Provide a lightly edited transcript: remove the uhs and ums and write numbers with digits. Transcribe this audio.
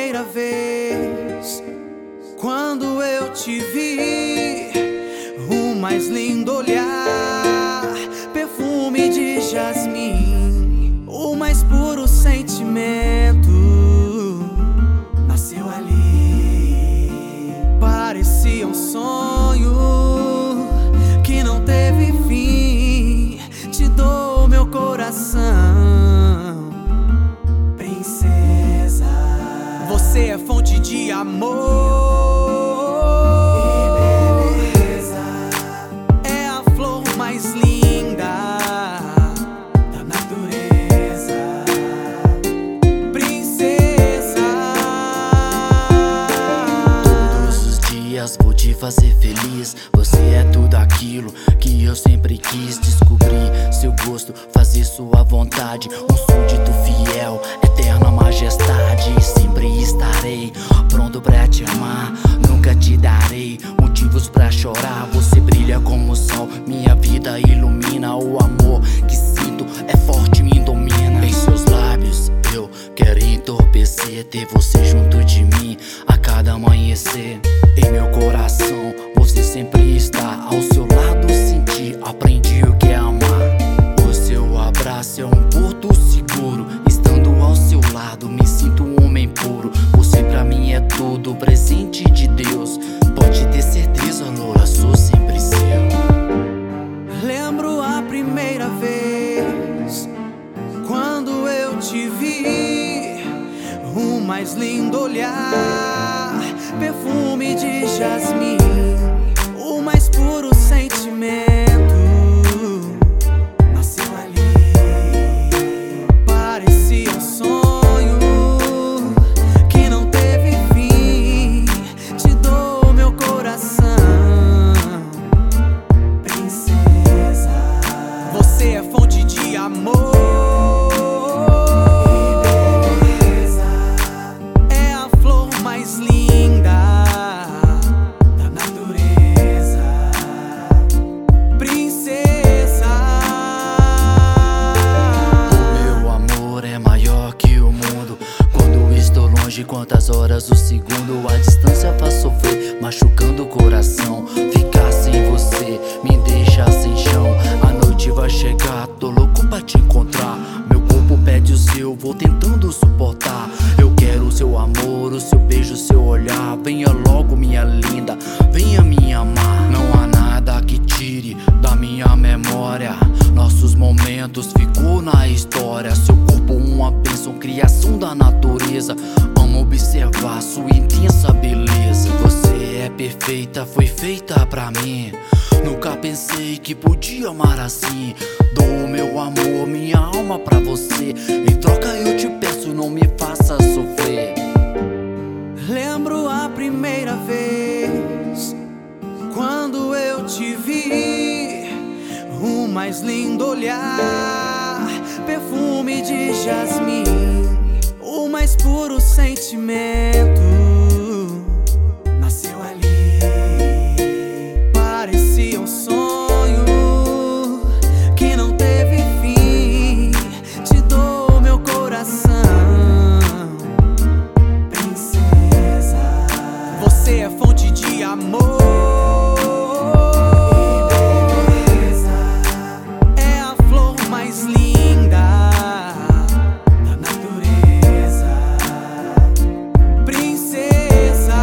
primeira vez, quando eu te vi, o mais lindo olhar, perfume de jasmim, o mais puro sentimento nasceu ali. Parecia um sonho que não teve fim. Te dou meu coração, princesa. Você é fonte de amor e beleza. É a flor mais linda da natureza, princesa. Todos os dias vou te fazer feliz. Você é tudo aquilo que eu sempre quis descobrir. Seu gosto, fazer sua vontade. Um súdito fiel, eterna majestade. Sempre estarei pronto pra te amar. Nunca te darei motivos pra chorar. Você brilha como o sol, minha vida ilumina. O amor que sinto é forte, me domina. Em seus lábios eu quero entorpecer, ter você junto de mim a cada amanhecer. Em meu coração você sempre está, ao seu lado senti, aprendi o que é amar. O seu abraço é um porto seguro, estando ao seu lado me sinto um homem puro. Você pra mim é tudo, presente de Deus. Pode ter certeza, Lola, sou sempre seu. Lembro a primeira vez, quando eu te vi, o mais lindo olhar, perfume de jasmim, o mais puro sentimento nasceu ali. Parecia um sonho que não teve fim. Te dou meu coração, princesa. Você é fonte de amor e beleza. É a flor mais linda da natureza, princesa. O meu amor é maior que o mundo. Quando estou longe, quantas horas o segundo. A distância faz sofrer, machucando o coração. Ficar sem você me deixa sem chão. A noite vai chegar, tô louco pra te encontrar. Meu corpo pede o seu, vou tentando suportar. Eu quero o seu amor, o seu beijo, o seu olhar. Venha logo, minha linda, venha me amar. Não há nada que tire da minha memória. Nossos momentos ficou na história. Seu corpo uma bênção, criação da natureza. Amo observar sua intensa beleza. Você é perfeita, foi feita pra mim. Nunca pensei que podia amar assim. Dou o meu amor, minha alma pra você. Em troca eu te peço, não me faça sofrer. Lembro a primeira vez, quando eu te vi, o mais lindo olhar, perfume de jasmim, o mais puro sentimento nasceu ali. Parecia um sonho que não teve fim. Te dou meu coração, princesa. Você é fonte de amor e beleza. É a flor mais linda da natureza, princesa.